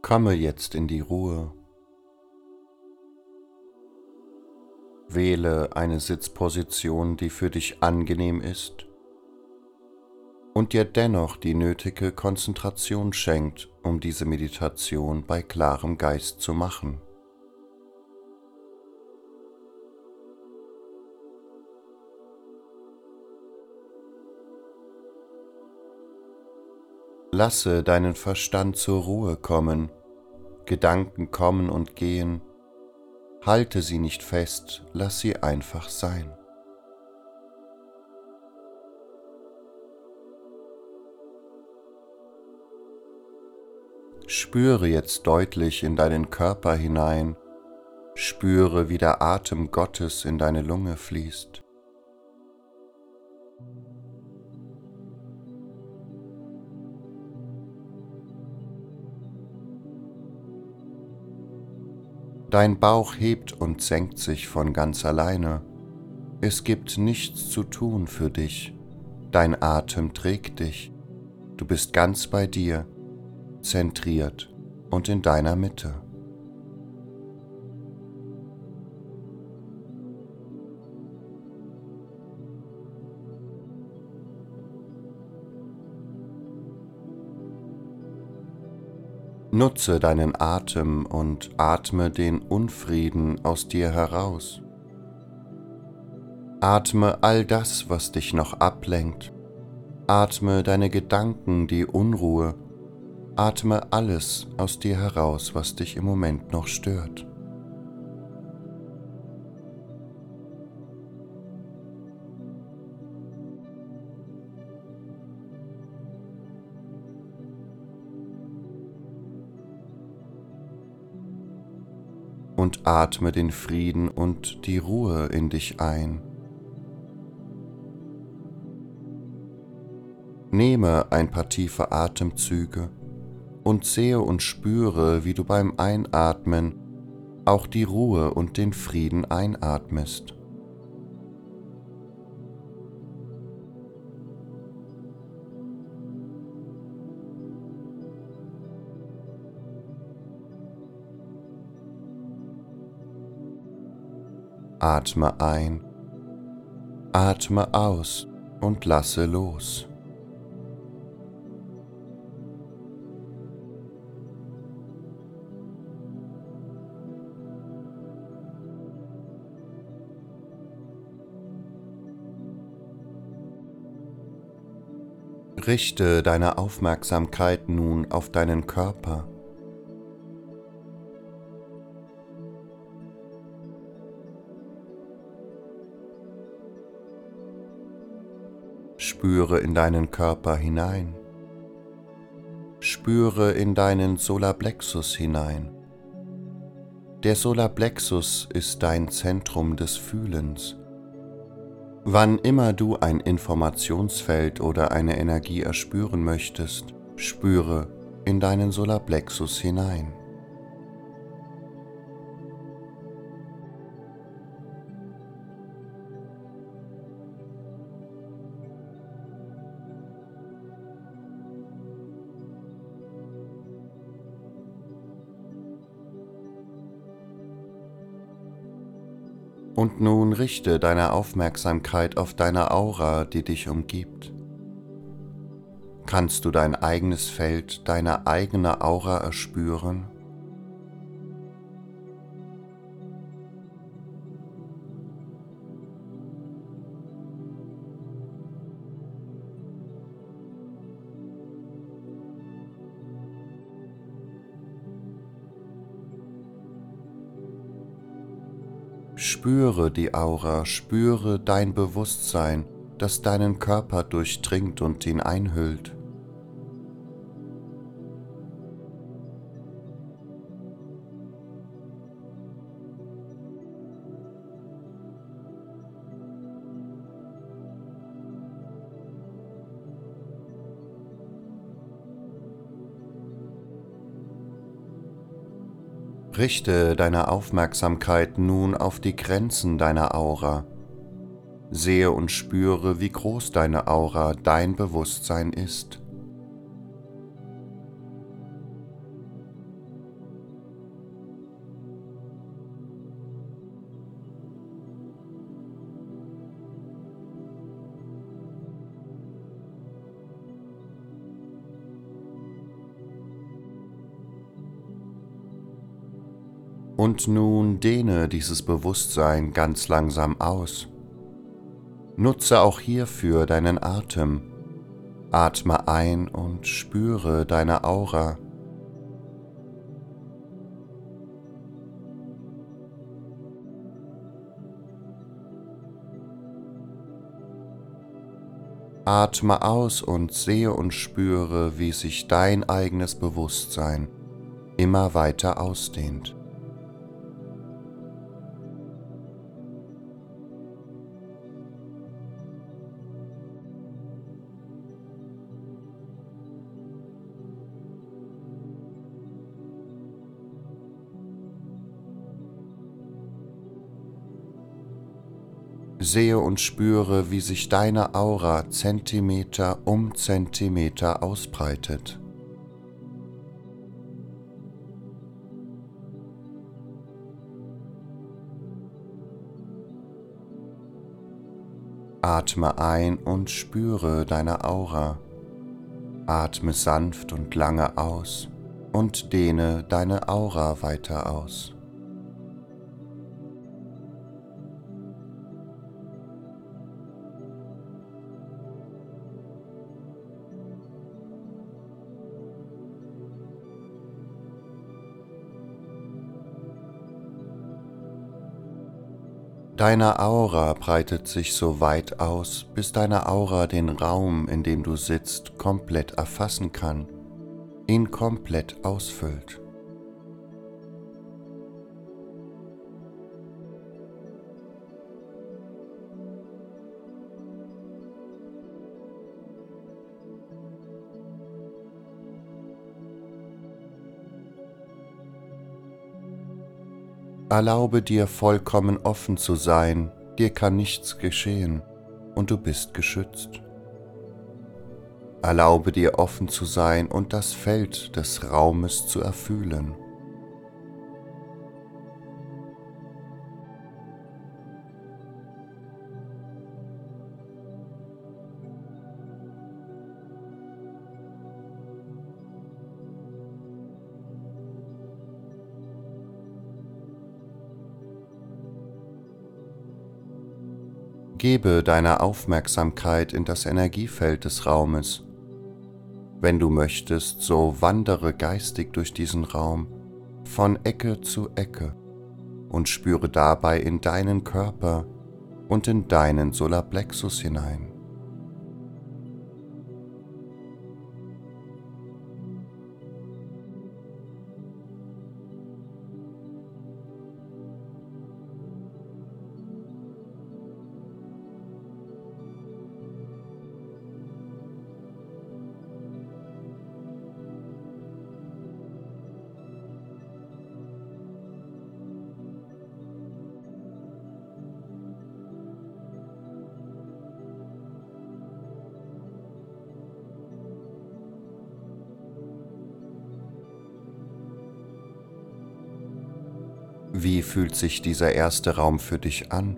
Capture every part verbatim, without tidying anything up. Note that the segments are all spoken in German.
Komme jetzt in die Ruhe. Wähle eine Sitzposition, die für dich angenehm ist und dir dennoch die nötige Konzentration schenkt, um diese Meditation bei klarem Geist zu machen. Lasse deinen Verstand zur Ruhe kommen, Gedanken kommen und gehen, halte sie nicht fest, lass sie einfach sein. Spüre jetzt deutlich in deinen Körper hinein, spüre, wie der Atem Gottes in deine Lunge fließt. Dein Bauch hebt und senkt sich von ganz alleine. Es gibt nichts zu tun für dich. Dein Atem trägt dich. Du bist ganz bei dir, zentriert und in deiner Mitte. Nutze deinen Atem und atme den Unfrieden aus dir heraus. Atme all das, was dich noch ablenkt. Atme deine Gedanken, die Unruhe. Atme alles aus dir heraus, was dich im Moment noch stört. Und atme den Frieden und die Ruhe in dich ein. Nehme ein paar tiefe Atemzüge und sehe und spüre, wie du beim Einatmen auch die Ruhe und den Frieden einatmest. Atme ein, atme aus und lasse los. Richte deine Aufmerksamkeit nun auf deinen Körper. Spüre in deinen Körper hinein. Spüre in deinen Solarplexus hinein. Der Solarplexus ist dein Zentrum des Fühlens. Wann immer du ein Informationsfeld oder eine Energie erspüren möchtest, spüre in deinen Solarplexus hinein. Und nun richte deine Aufmerksamkeit auf deine Aura, die dich umgibt. Kannst du dein eigenes Feld, deine eigene Aura erspüren? Spüre die Aura, spüre dein Bewusstsein, das deinen Körper durchdringt und ihn einhüllt. Richte deine Aufmerksamkeit nun auf die Grenzen deiner Aura. Sehe und spüre, wie groß deine Aura, dein Bewusstsein ist. Und nun dehne dieses Bewusstsein ganz langsam aus. Nutze auch hierfür deinen Atem. Atme ein und spüre deine Aura. Atme aus und sehe und spüre, wie sich dein eigenes Bewusstsein immer weiter ausdehnt. Sehe und spüre, wie sich deine Aura Zentimeter um Zentimeter ausbreitet. Atme ein und spüre deine Aura. Atme sanft und lange aus und dehne deine Aura weiter aus. Deine Aura breitet sich so weit aus, bis deine Aura den Raum, in dem du sitzt, komplett erfassen kann, ihn komplett ausfüllt. Erlaube dir vollkommen offen zu sein, dir kann nichts geschehen und du bist geschützt. Erlaube dir offen zu sein und das Feld des Raumes zu erfühlen. Gebe deine Aufmerksamkeit in das Energiefeld des Raumes. Wenn du möchtest, so wandere geistig durch diesen Raum von Ecke zu Ecke und spüre dabei in deinen Körper und in deinen Solarplexus hinein. Wie fühlt sich dieser erste Raum für dich an?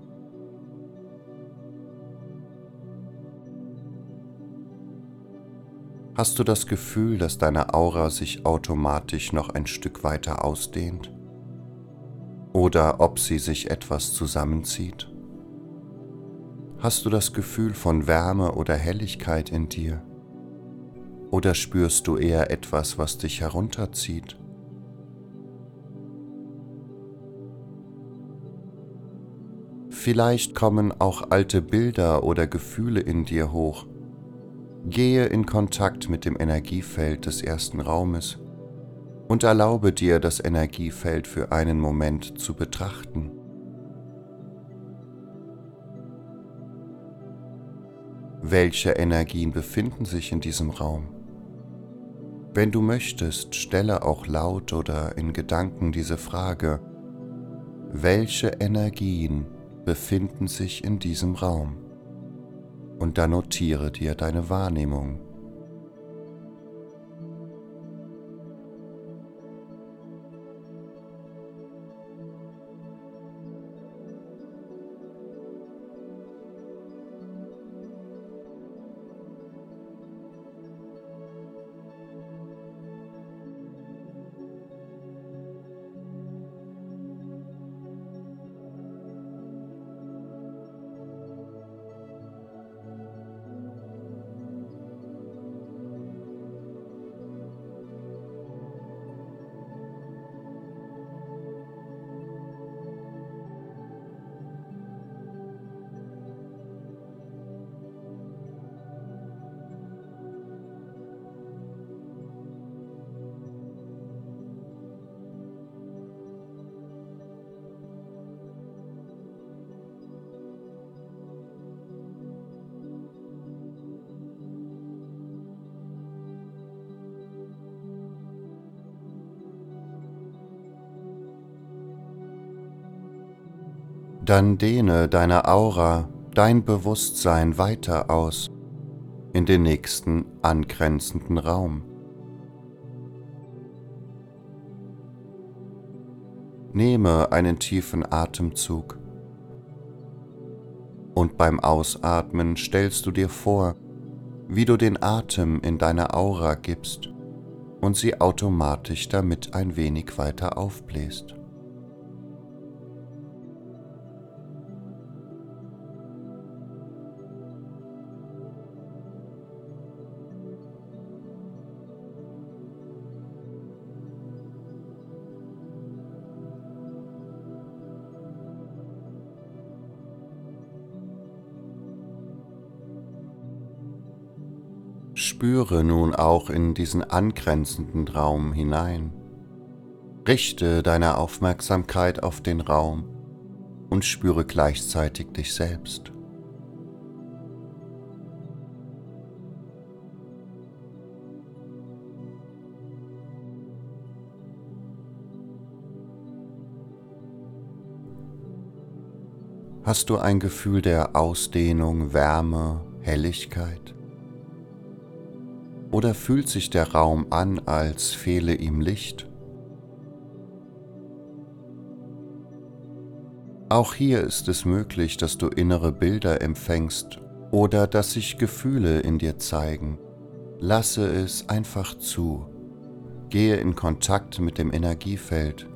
Hast du das Gefühl, dass deine Aura sich automatisch noch ein Stück weiter ausdehnt? Oder ob sie sich etwas zusammenzieht? Hast du das Gefühl von Wärme oder Helligkeit in dir? Oder spürst du eher etwas, was dich herunterzieht? Vielleicht kommen auch alte Bilder oder Gefühle in dir hoch. Gehe in Kontakt mit dem Energiefeld des ersten Raumes und erlaube dir, das Energiefeld für einen Moment zu betrachten. Welche Energien befinden sich in diesem Raum? Wenn du möchtest, stelle auch laut oder in Gedanken diese Frage: Welche Energien befinden sich in diesem Raum? Und dann notiere dir deine Wahrnehmung. Dann dehne deine Aura, dein Bewusstsein weiter aus in den nächsten angrenzenden Raum. Nehme einen tiefen Atemzug und beim Ausatmen stellst du dir vor, wie du den Atem in deine Aura gibst und sie automatisch damit ein wenig weiter aufbläst. Spüre nun auch in diesen angrenzenden Raum hinein. Richte deine Aufmerksamkeit auf den Raum und spüre gleichzeitig dich selbst. Hast du ein Gefühl der Ausdehnung, Wärme, Helligkeit? Oder fühlt sich der Raum an, als fehle ihm Licht? Auch hier ist es möglich, dass du innere Bilder empfängst oder dass sich Gefühle in dir zeigen. Lasse es einfach zu. Gehe in Kontakt mit dem Energiefeld.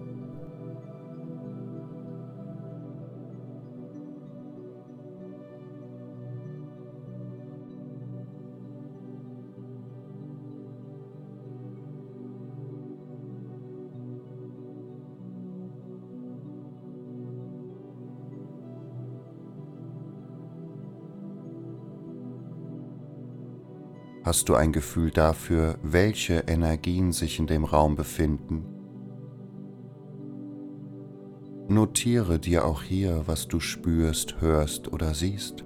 Hast du ein Gefühl dafür, welche Energien sich in dem Raum befinden? Notiere dir auch hier, was du spürst, hörst oder siehst.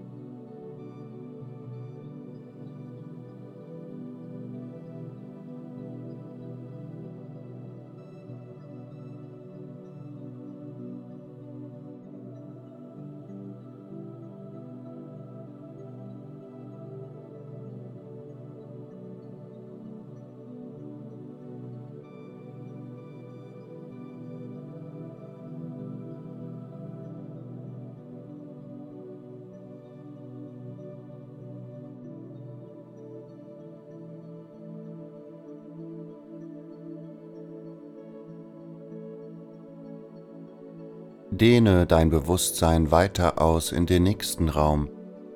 Dehne dein Bewusstsein weiter aus in den nächsten Raum.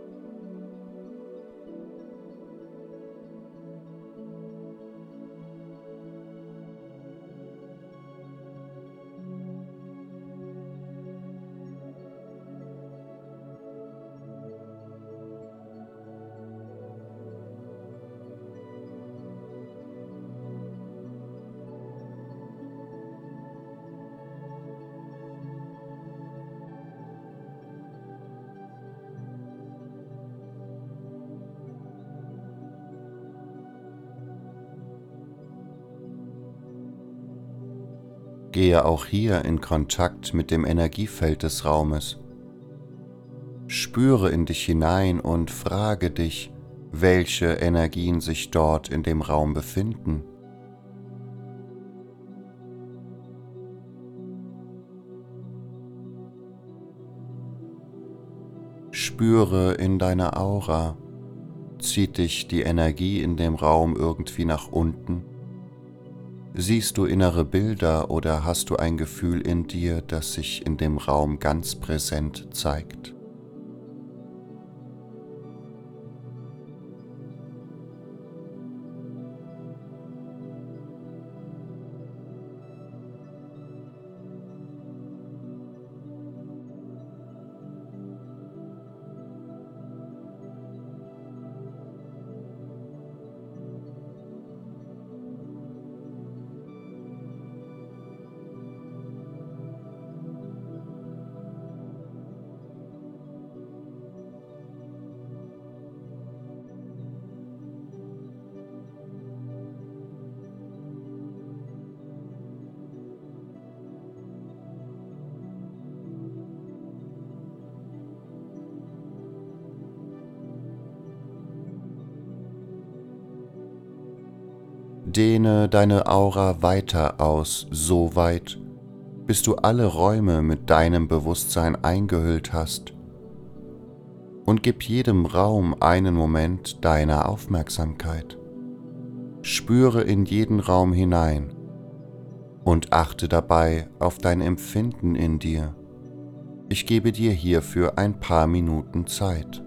Gehe auch hier in Kontakt mit dem Energiefeld des Raumes. Spüre in dich hinein und frage dich, welche Energien sich dort in dem Raum befinden. Spüre in deiner Aura, zieht dich die Energie in dem Raum irgendwie nach unten? Siehst du innere Bilder oder hast du ein Gefühl in dir, das sich in dem Raum ganz präsent zeigt? Dehne deine Aura weiter aus, so weit, bis du alle Räume mit deinem Bewusstsein eingehüllt hast, und gib jedem Raum einen Moment deiner Aufmerksamkeit. Spüre in jeden Raum hinein und achte dabei auf dein Empfinden in dir. Ich gebe dir hierfür ein paar Minuten Zeit.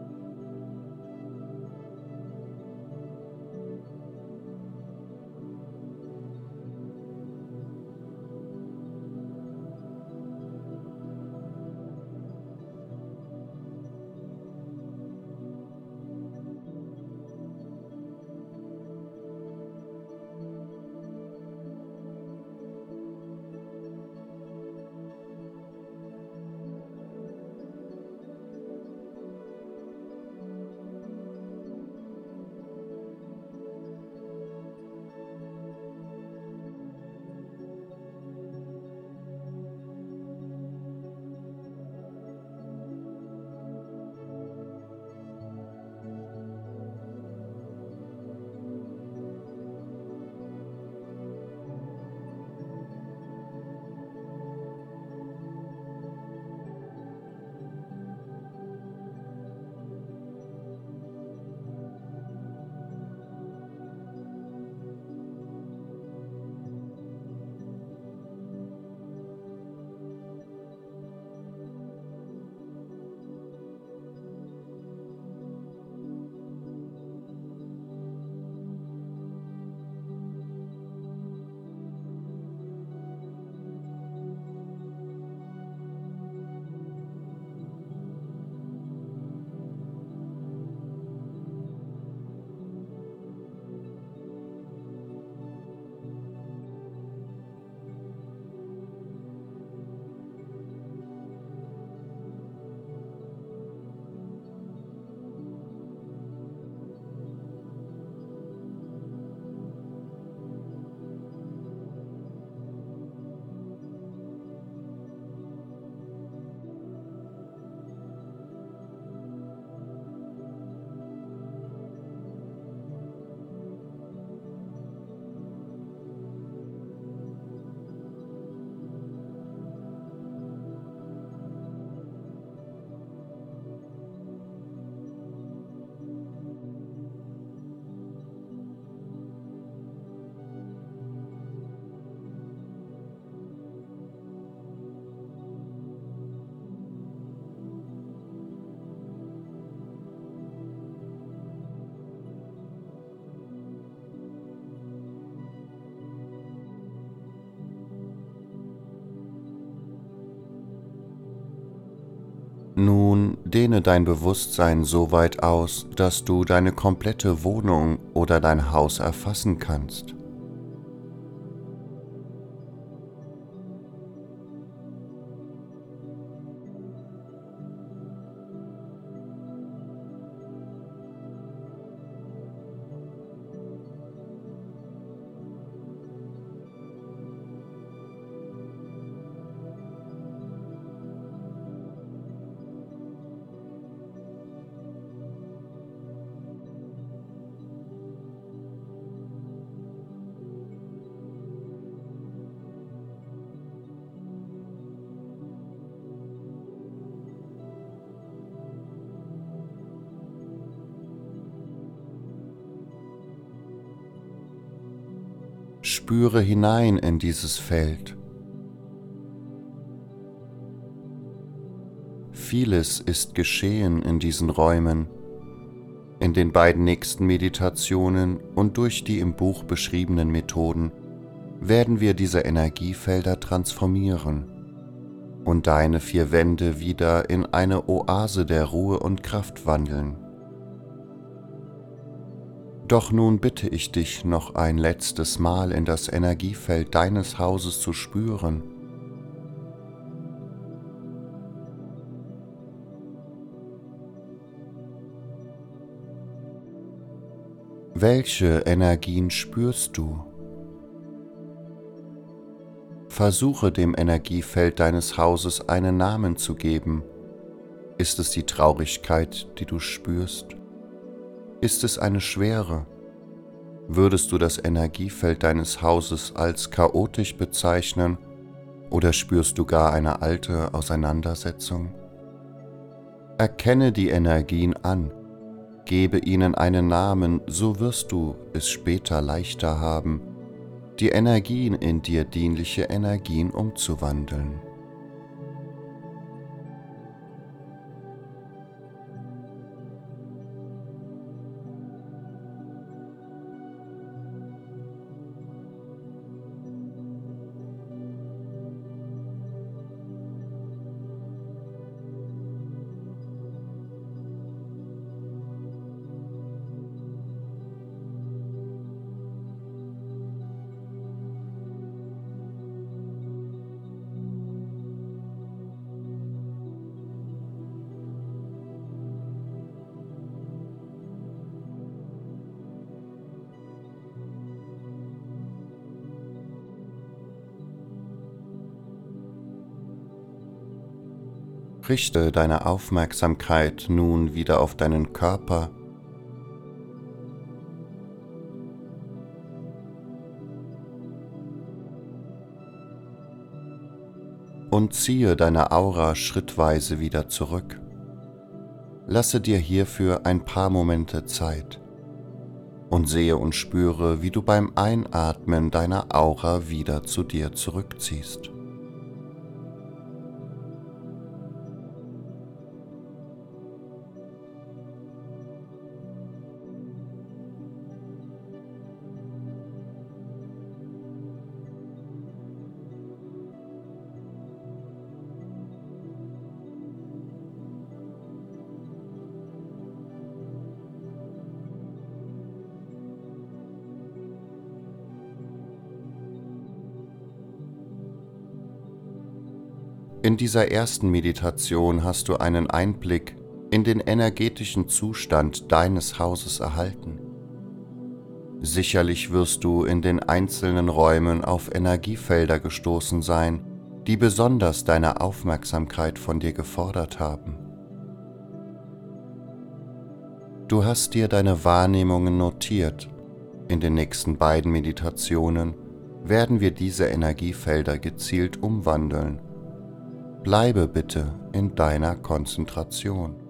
Nun dehne dein Bewusstsein so weit aus, dass du deine komplette Wohnung oder dein Haus erfassen kannst. Spüre hinein in dieses Feld. Vieles ist geschehen in diesen Räumen, in den beiden nächsten Meditationen und durch die im Buch beschriebenen Methoden werden wir diese Energiefelder transformieren und deine vier Wände wieder in eine Oase der Ruhe und Kraft wandeln. Doch nun bitte ich dich, noch ein letztes Mal in das Energiefeld deines Hauses zu spüren. Welche Energien spürst du? Versuche dem Energiefeld deines Hauses einen Namen zu geben. Ist es die Traurigkeit, die du spürst? Ist es eine Schwere? Würdest du das Energiefeld deines Hauses als chaotisch bezeichnen oder spürst du gar eine alte Auseinandersetzung? Erkenne die Energien an, gebe ihnen einen Namen, so wirst du es später leichter haben, die Energien in dir dienliche Energien umzuwandeln. Richte deine Aufmerksamkeit nun wieder auf deinen Körper und ziehe deine Aura schrittweise wieder zurück. Lasse dir hierfür ein paar Momente Zeit und sehe und spüre, wie du beim Einatmen deiner Aura wieder zu dir zurückziehst. In dieser ersten Meditation hast du einen Einblick in den energetischen Zustand deines Hauses erhalten. Sicherlich wirst du in den einzelnen Räumen auf Energiefelder gestoßen sein, die besonders deine Aufmerksamkeit von dir gefordert haben. Du hast dir deine Wahrnehmungen notiert. In den nächsten beiden Meditationen werden wir diese Energiefelder gezielt umwandeln. Bleibe bitte in deiner Konzentration.